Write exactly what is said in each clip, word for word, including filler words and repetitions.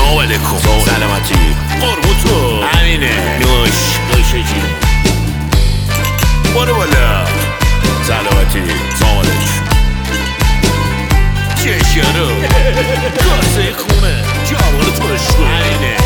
سلام علیکم. سلامتی قربون تو. همینه نوش نوش جی برو بالا. سلامتی سلام علیکم. چشیارو کاسه خونه جوان تو بشکو. همینه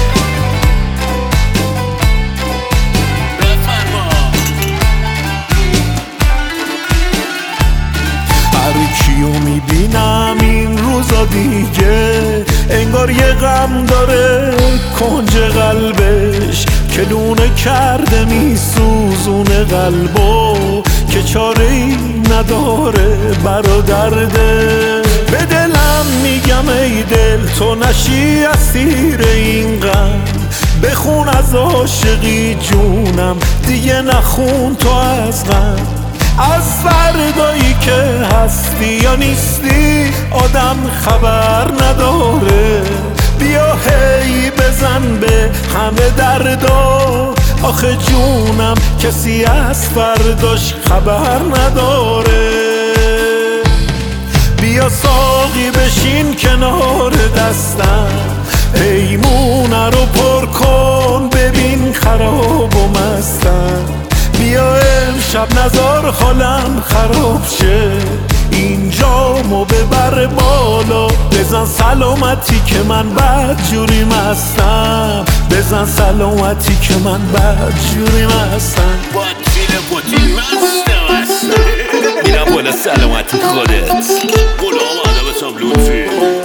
هر کیو میبینم این روزا دیگه انگار یه غم داره کنج قلبش که لونه کرده میسوزونه قلبو که چاره ای نداره برادرده. به دلم میگم ای دل تو نشی اسیر این غم، بخون از عاشقی جونم دیگه نخون تو از غم. از فردایی که هستی یا نیستی آدم خبر نداره، بیا هی بزن به همه دردا آخه جونم کسی از فرداش خبر نداره. بیا ساقی بشین کنار دستم پیمونه رو پر کن ببین خراب و مستم. بیا امشب نزار حالم خراب شه اینجامو ببر بالا، بزن سلامتی که من بد جوری مستم، بزن سلامتی که من بد جوری مستم. باتیل باتیل مستم مستم. میرم بالا سلامتی خودت. قول آمده بسام لطفی.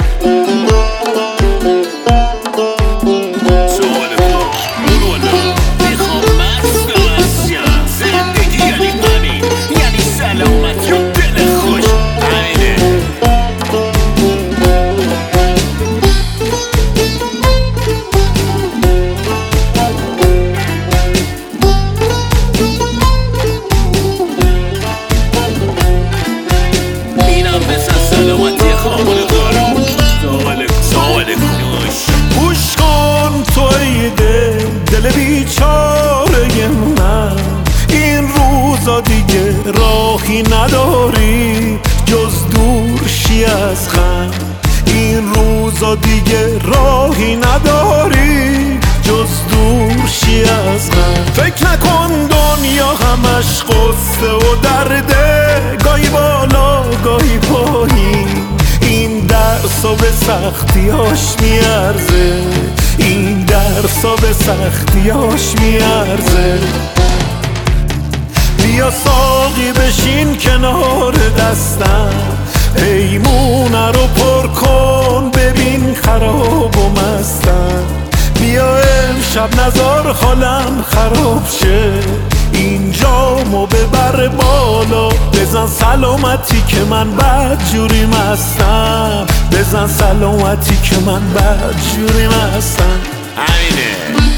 گوش کن توی دل دل بیچاره من، این روزا دیگه راهی نداری جز دور شی از غم. این روزا دیگه راهی نداری جز دور شی از غم. فکر نکن دنیا همش قصه و درده، گاهی بالا گاهی پایین این درسا به سختیاش میارزه، این درسا به سختیاش میارزه. بیا ساقی بشین کنار دستم پیمونه رو پر کن ببین خراب و مستم. بیا امشب نزار حالم خراب شه اینجامو ببر بالا، بزن سلامتی که من بد جوری مستم، بزن سلامتی که من بد جوری مستم. همینه